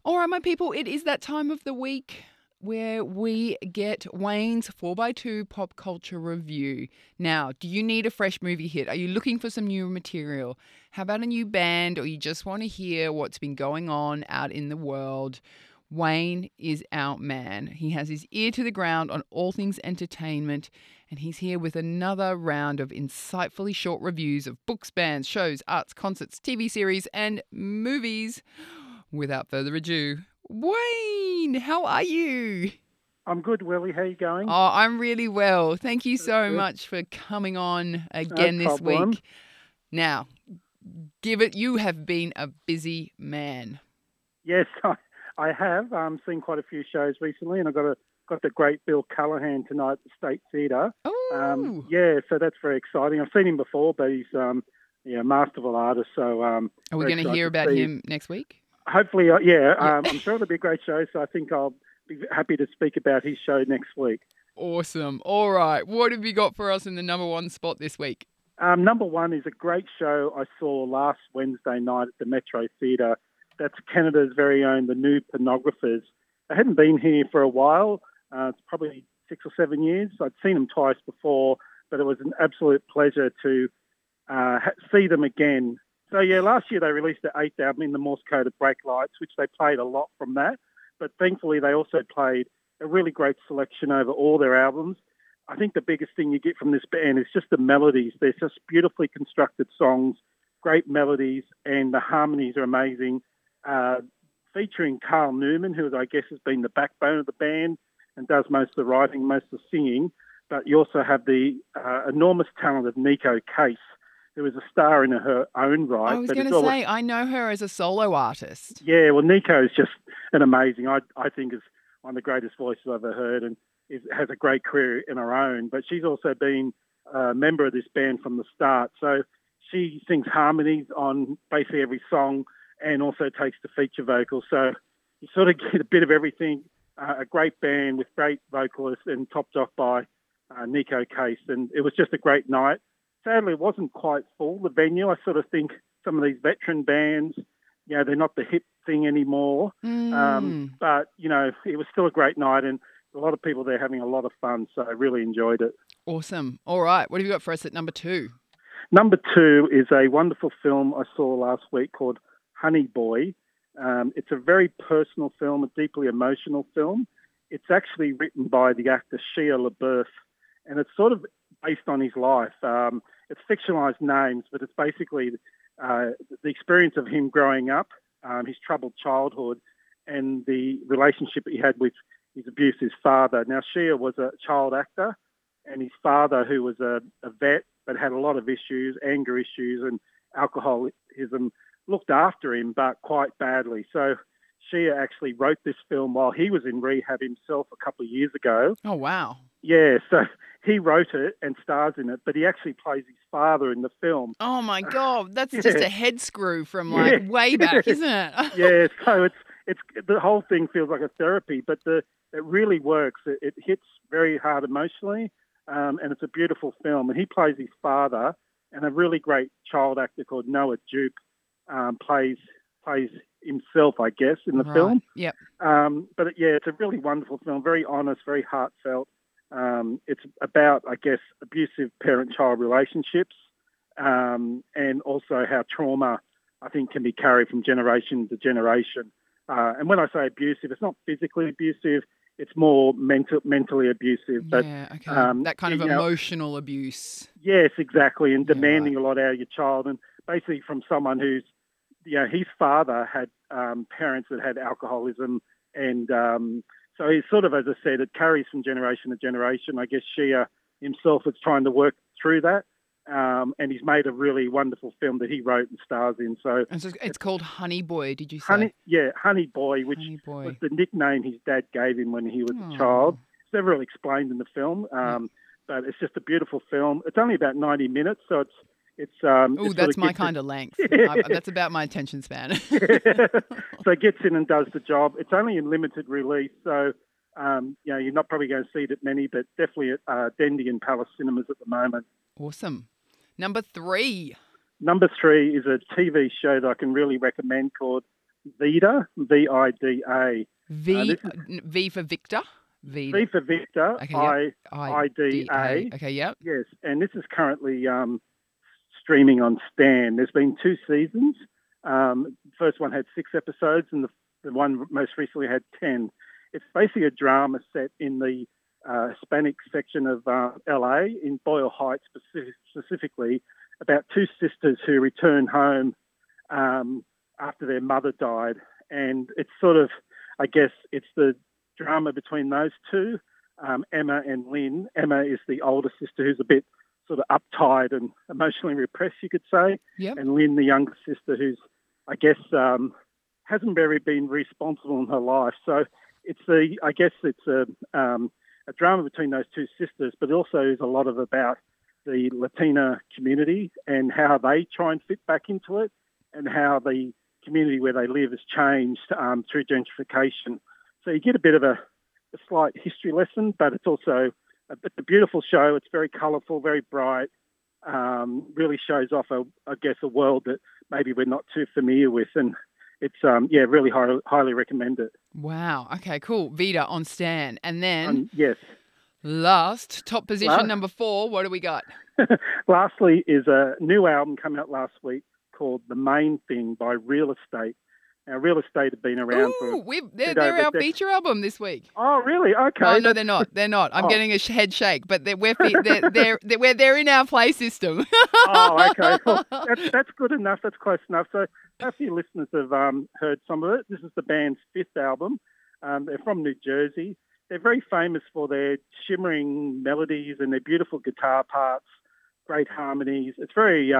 All right, my people, it is that time of the week where we get Wayne's 4x2 pop culture review. Now, do you need a fresh movie hit? Are you looking for some new material? How about a new band, or you just want to hear what's been going on out in the world? Wayne is our man. He has his ear to the ground on all things entertainment, and he's here with another round of insightfully short reviews of books, bands, shows, arts, concerts, TV series, and movies. Without further ado, Wayne, how are you? I'm good, Willie. How you going? Oh, I'm really well. Thank you That's so good. much for coming on No again this problem. week. Now, you have been a busy man. Yes, I have seen quite a few shows recently, and got the great Bill Callahan tonight at the State Theatre. Oh, Yeah, so that's very exciting. I've seen him before, but he's a masterful artist. So are we very going to excited hear to about see. him next week? Hopefully, Yeah. I'm sure it'll be a great show. So I think I'll be happy to speak about his show next week. Awesome. All right. What have you got for us in the number one spot this week? Number one is a great show I saw last Wednesday night at the Metro Theatre. That's Canada's very own The New Pornographers. They hadn't been here for a while. It's probably 6 or 7 years. I'd seen them twice before, but it was an absolute pleasure to see them again. So, yeah, last year they released their 8th album, In the Morse Code of Brake Lights, which they played a lot from that. But thankfully, they also played a really great selection over all their albums. I think the biggest thing you get from this band is just the melodies. They're just beautifully constructed songs, great melodies, and the harmonies are amazing. Featuring Carl Newman, who I guess has been the backbone of the band and does most of the writing, most of the singing. But you also have the enormous talent of Nico Case, who is a star in her own right. I was But going it's to all, say, I know her as a solo artist. yeah, well, Nico is just an amazing. I think is one of the greatest voices I've ever heard, and has a great career in her own. But she's also been a member of this band from the start. So she sings harmonies on basically every song, and also takes the feature vocals. So you sort of get a bit of everything. A great band with great vocalists, and topped off by Nico Case. And it was just a great night. Sadly, it wasn't quite full, the venue. I sort of think some of these veteran bands, they're not the hip thing anymore. But, it was still a great night, and a lot of people there having a lot of fun. So I really enjoyed it. Awesome. All right. What have you got for us at number two? Number two is a wonderful film I saw last week called Honey Boy. It's a very personal film, a deeply emotional film. It's actually written by the actor Shia LaBeouf, and it's sort of based on his life. It's fictionalized names, but it's basically the experience of him growing up, his troubled childhood, and the relationship he had with his abusive father. Now, Shia was a child actor, and his father, who was a vet but had a lot of issues, anger issues and alcoholism, looked after him, but quite badly. So Shia actually wrote this film while he was in rehab himself a couple of years ago. Oh, wow. Yeah, so he wrote it and stars in it, but he actually plays his father in the film. Oh, my God. That's Yeah. just a head screw from Yeah. way back, isn't it? Yeah, so it's the whole thing feels like a therapy, but it really works. It hits very hard emotionally, and it's a beautiful film. And he plays his father, and a really great child actor called Noah Jupe plays himself, I guess, in the film. Yep. But it's a really wonderful film, very honest, very heartfelt. It's about, I guess, abusive parent-child relationships, and also how trauma, I think, can be carried from generation to generation. And when I say abusive, it's not physically abusive. It's more mentally abusive. But, yeah, okay. That kind of emotional abuse. Yes, exactly, and Yeah, demanding right. a lot out of your child. And basically from someone who's, his father had parents that had alcoholism. And so he's sort of, as I said, it carries from generation to generation. I guess Shia himself is trying to work through that. And he's made a really wonderful film that he wrote and stars in. So it's called Honey Boy, did you say? Honey Boy, which Honey Boy. was the nickname his dad gave him when he was Aw. a child. It's never really explained in the film, but it's just a beautiful film. It's only about 90 minutes, so it's Oh, that's my kind of length. That's about my attention span. So it gets in and does the job. It's only in limited release, so you're not probably going to see it at many, but definitely at Dendy and Palace Cinemas at the moment. Awesome. Number three. Number three is a TV show that I can really recommend called Vida, V-I-D-A. V This is V for Victor. V. V for Victor, Okay, yep. I-D-A. Okay, yep. Yes, and this is currently streaming on Stan. There's been 2 seasons. First one had 6 episodes, and the one most recently had 10. It's basically a drama set in the Hispanic section of LA, in Boyle Heights specifically, about 2 sisters who return home after their mother died. And it's sort of, I guess, it's the drama between those two, Emma and Lynn. Emma is the older sister who's a bit sort of uptight and emotionally repressed, you could say. Yep. And Lynn, the younger sister, who's, I guess, hasn't very been responsible in her life. So it's a drama between those 2 sisters, but also is a lot of about the Latina community and how they try and fit back into it, and how the community where they live has changed through gentrification. So you get a bit of a slight history lesson, but it's also a beautiful show. It's very colourful, very bright, really shows off, a world that maybe we're not too familiar with. And it's, really highly recommend it. Wow. Okay, cool. Vida on Stan. And then Yes. last, top position number 4, what do we got? Lastly is a new album come out last week called The Main Thing by Real Estate. Now, Real Estate have been around they're our feature album this week. Oh, really? Okay. Oh, no, they're not. They're not. I'm getting a head shake, but they're in our play system. Oh, okay. Well, that's good enough. That's close enough. So a few listeners have heard some of it. This is the band's 5th album. They're from New Jersey. They're very famous for their shimmering melodies and their beautiful guitar parts, great harmonies. It's very,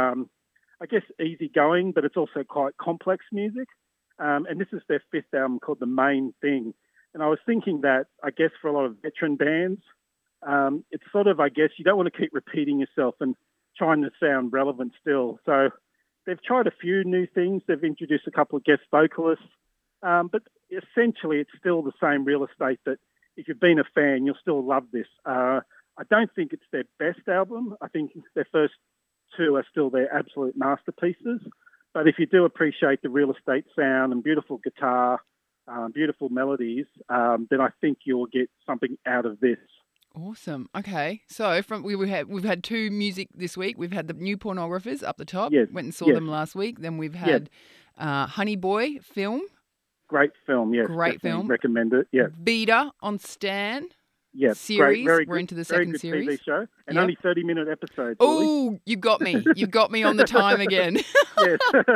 easygoing, but it's also quite complex music. And this is their 5th album called The Main Thing. And I was thinking that, I guess, for a lot of veteran bands, it's sort of, you don't want to keep repeating yourself and trying to sound relevant still. So they've tried a few new things. They've introduced a couple of guest vocalists. But essentially, it's still the same Real Estate that if you've been a fan, you'll still love this. I don't think it's their best album. I think their first 2 are still their absolute masterpieces. But if you do appreciate the Real Estate sound and beautiful guitar, beautiful melodies, then I think you'll get something out of this. Awesome. Okay. So we've had 2 music this week. We've had the New Pornographers up the top. Yes. Went and saw them last week. Then we've had Honey Boy film. Great film, yes. Great film. Recommend it, yeah. Vida on Stan. Yes, series. We're into the second series. TV show, and only 30-minute episodes. Oh, you got me. You got me on the time again. Yes.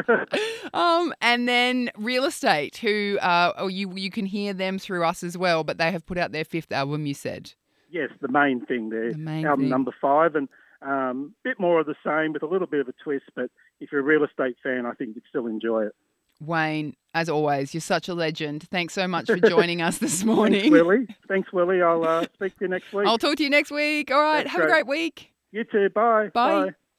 And then Real Estate, who you can hear them through us as well, but they have put out their 5th album, you said. Yes, The Main Thing. Album thing. number 5, and a bit more of the same with a little bit of a twist. But if you're a Real Estate fan, I think you'd still enjoy it. Wayne, as always, you're such a legend. Thanks so much for joining us this morning. Thanks, Willie. I'll speak to you next week. I'll talk to you next week. All right. Have a great week. You too. Bye. Bye.